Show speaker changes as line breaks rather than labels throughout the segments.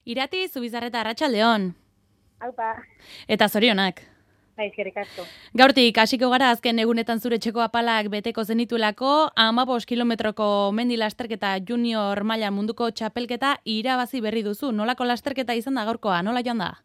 Irati, Zubizarreta, Arratsaldeon.
Aupa.
Eta zorionak.
Eskerrik asko.
Gaurtik hasiko gara azken egunetan zure txeko apalak beteko zenituelako, 15 kilometroko mendi lasterketa junior maila munduko txapelketa irabazi berri duzu. Nolako lasterketa izan da gaurkoa? Nola joan da?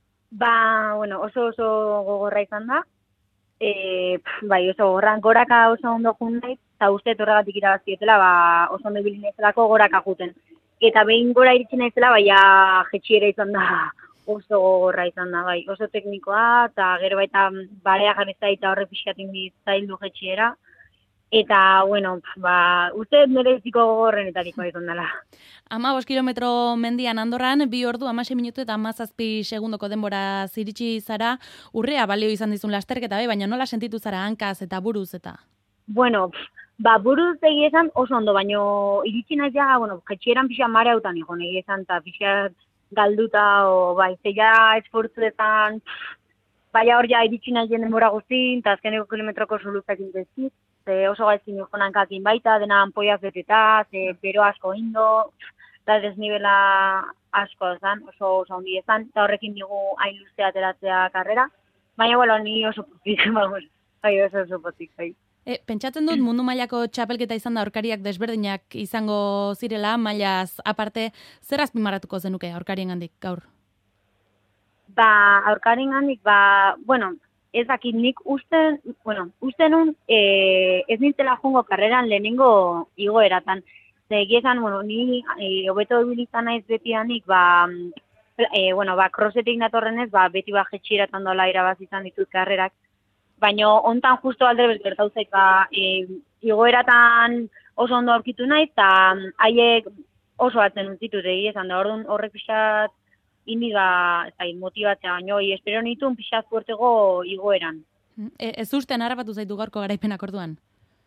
Oso gogorra izan da. Oso gogorra, goraka oso ondo jun naiz, eta uste horregatik irabazietela, oso ondo ibili naizelako goraka juten. Eta behin gora iritsi naizela, jetxiera izan da, oso gogorra izan da, oso teknikoa, eta gero baita barea jarri zaita horre pixkatin zaildu jetxiera. Eta, uste nire iziko gogorrenetarikoa izan dela.
15 kilometro mendian Andorran, 2 ordu 16 minutu eta 17 segundoko denbora ziritsi zara, urrea balio izan dizun lasterketa, baina nola sentitu zara hankaz eta buruz eta?
Buruz egia esan oso ondo, baina iritsi naiz ja, jetxieran pixa mare hautan egon egia esan, eta pixa galduta, zeia esfortzuetan, hor ja iritsi naiz denbora guztin, eta azkeneko kilometroko soluzak intezit, oso gaizkin egon hankakin baita, dena ampoiak beteta, bero asko indo, eta desnibela asko ezan, oso ondi ezan, eta horrekin digu hain luzea ateratzea karrera, baina ni oso pozik, oso pozik,
Pentsatzen dut mundu mailako txapelketa izan da aurkariak desberdinak izango zirela, mailaz aparte, zer azpimarratuko zenuke aurkariengandik gaur?
Aurkariengandik, ez dakit nik uste nun ez nintzela jongo karreran lehenengo igoeratan. Egia ni hobeto ibilizan naiz betidanik, crossetik natorrenez, beti jetxieratan dola irabazizan ditut karrerak. Baina hontan justo alde bertauzaik, igoeratan oso ondo aurkitu naiz, eta haiek oso atzen utzitut egia esan da, horrek pixat indi motibatzea, baina espero nituen pixat fuertego igoeran.
Ez ustean harrapatu zaitu gaurko garaipenak orduan?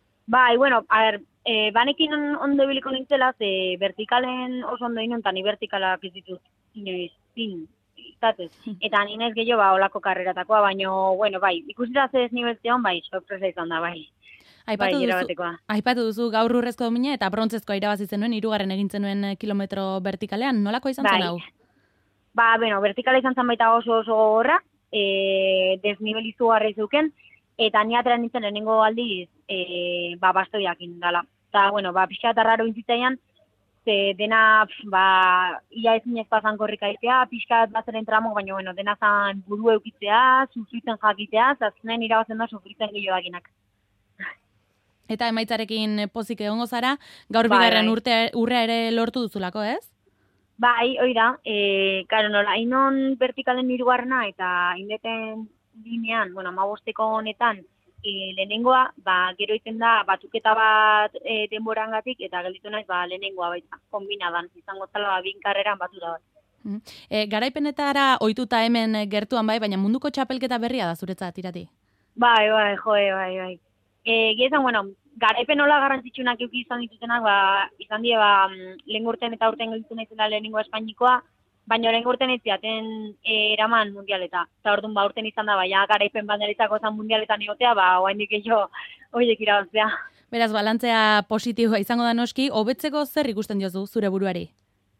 Banekin ondo ibiliko nintzela, vertikalen oso ondo inun, eta ni vertikalak ez ditut inoiz, izatez. Eta ni naiz gehiago olako karreratakoa, baina, ikusita ze desnibeltzean, sorpresa izan da,
Aipatu duzu gaur urrezko domina eta brontzezkoa irabazi zenuen, 3. egin zenuen kilometro vertikalean, nolako izan zen hau?
Vertikala izan zen baita oso gogorra, desnibelizu garra izuken, eta ni atera nintzen lehenengo aldiz, bastoiak indala. Eta, pixka raro intzitzaian, dena, ia ezin ezpazan korrika itea, pixka bazeren tramo, baina, dena zan buru eukitzea, sufritzen jakitea, zazinen irabazen da sufritzen gehiaginak.
Eta emaitzarekin pozik egongo zara, gaur bigarren urrea ere lortu duzulako, ez?
Hoi da, inon vertikalen 3. eta indeten linean, 15 honetan, lehenengoa, gero iten da, batuketa bat denborangatik, eta gelditu naiz, lehenengoa baita, kombinadan, izango zala, bin karreran batuta bat.
Garaipenetara ohituta hemen gertuan baina munduko txapelketa berria da zuretzat, Irati?
Bai. Giezan, garaipen hola garrantzitsunak euki izan ditutenak, izan die, lehen urten eta urten gelditu naizela lehenengo Espainikoa, baina lehen urten ez ziaten eraman mundialeta. Eta orduan, urten izan da, garaipen banderetzako zan mundialetan egotea, oaindik jo, horiek irabaztea.
Beraz, balantzea positiboa izango da noski, hobetzeko zer ikusten diozu zure buruari?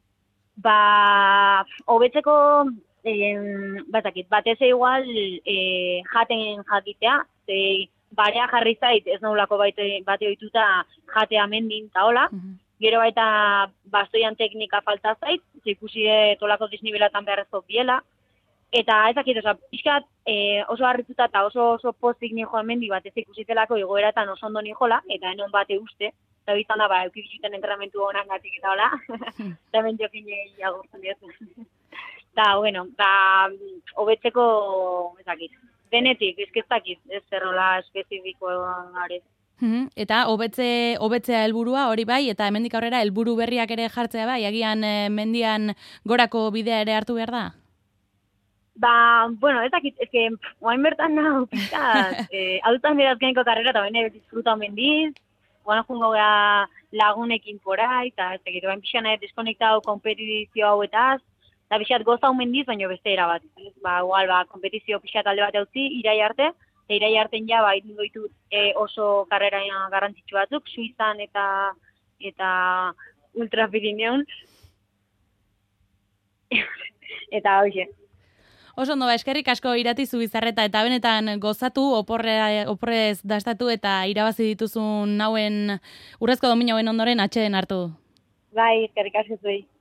Hobetzeko, batez igual, jaten jakitea, barea jarri zait, ez nolako bate ohituta jatea mendin eta hola. Gero baita bastoian teknika falta zait, ikusi tolako disnibelatan beharrezko biela. Eta ezakit, pixkat oso harrituta eta oso pozik nijoa mendi bat ez ikusitelako igoeratan oso ondo nijola, eta enon bate uste. Eta biztan da, eukikizuten entramentu honan gatik eta hola. Eta ben jokin agurtzen diotu. Eta, hobetzeko, ezakit. Denetik, ezkeztakit, ez zerrola espezifiko gare.
Eta hobetzea helburua hori bai, eta hemendik aurrera helburu berriak ere jartzea bai, agian mendian gorako bidea ere hartu behar da?
Ezakit, oain bertan nahu, pizkat, hautan dira azkeneko karrera, eta baina disfruta mendiz, oain jungo gara lagunekin porai, eta ezakit, oain pixan deskonektau kompetizio hauetaz, eta pixat goza mendiz, baina beste erabat. Kompetizio pixat alde bat eutzi, irai arte, eta irai artean ja, idun doitut oso karrera garrantzitsu batzuk, Suizan eta Ultra Pirineon. eta hoxe.
Oso ondo, eskerrik asko Irati Zubizarreta, eta benetan gozatu, oporrez dastatu eta irabazi dituzun urrezko domina hauen ondoren atxeden hartu.
Bai, eskerrik asko zuei.